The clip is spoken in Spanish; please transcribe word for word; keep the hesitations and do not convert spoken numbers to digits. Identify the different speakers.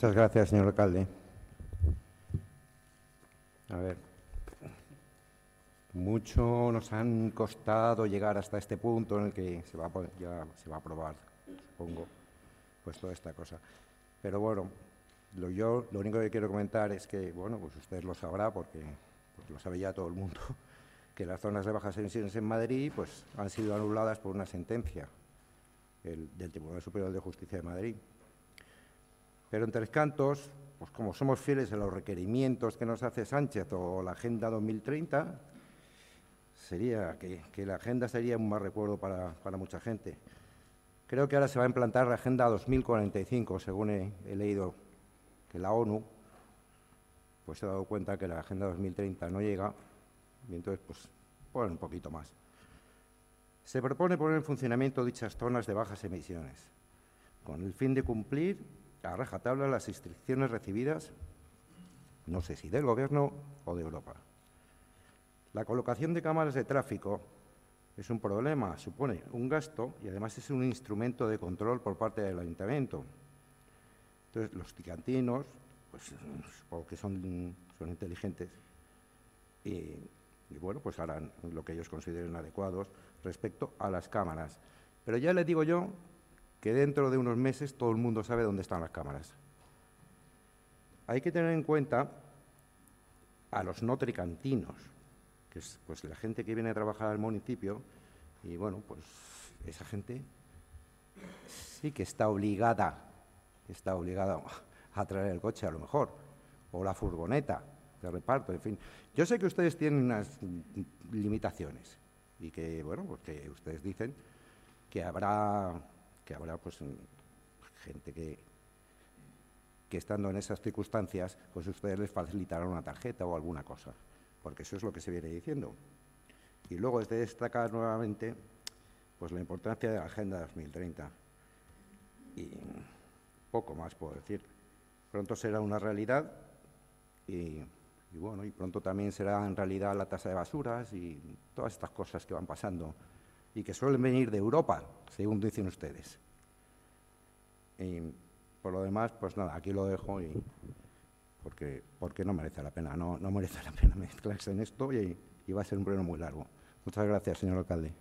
Speaker 1: Muchas gracias, señor alcalde. A ver, mucho nos han costado llegar hasta este punto en el que se va a, ya se va a aprobar, supongo, pues toda esta cosa. Pero bueno, lo, yo lo único que quiero comentar es que, bueno, pues usted lo sabrá porque pues lo sabe ya todo el mundo, que las zonas de bajas emisiones en Madrid pues han sido anuladas por una sentencia el, del Tribunal Superior de Justicia de Madrid. Pero en Tres Cantos, pues como somos fieles a los requerimientos que nos hace Sánchez o la Agenda dos mil treinta, sería que, que la Agenda sería un mal recuerdo para, para mucha gente. Creo que ahora se va a implantar la Agenda dos mil cuarenta y cinco, según he, he leído que la ONU pues se ha dado cuenta que la Agenda dos mil treinta no llega y entonces pues ponen un poquito más. Se propone poner en funcionamiento dichas zonas de bajas emisiones, con el fin de cumplir a rajatabla las instrucciones recibidas, no sé si del Gobierno o de Europa. La colocación de cámaras de tráfico es un problema, supone un gasto y además es un instrumento de control por parte del Ayuntamiento. Entonces, los ticantinos, pues supongo que son, son inteligentes y, y, bueno, pues harán lo que ellos consideren adecuados respecto a las cámaras. Pero ya les digo yo que dentro de unos meses todo el mundo sabe dónde están las cámaras. Hay que tener en cuenta a los no tricantinos, que es pues, la gente que viene a trabajar al municipio, y bueno, pues esa gente sí que está obligada, está obligada a traer el coche a lo mejor, o la furgoneta de reparto, en fin. Yo sé que ustedes tienen unas limitaciones y que, bueno, pues que ustedes dicen que habrá... que habrá pues gente que, que estando en esas circunstancias, pues ustedes les facilitarán una tarjeta o alguna cosa, porque eso es lo que se viene diciendo. Y luego es de destacar nuevamente pues la importancia de la Agenda dos mil treinta. Y poco más puedo decir. Pronto será una realidad y, y bueno, y pronto también será en realidad la tasa de basuras y todas estas cosas que van pasando y que suelen venir de Europa, según dicen ustedes. Y por lo demás, pues nada, aquí lo dejo y porque, porque no merece la pena, no, no merece la pena mezclarse en esto y, y va a ser un pleno muy largo. Muchas gracias, señor alcalde.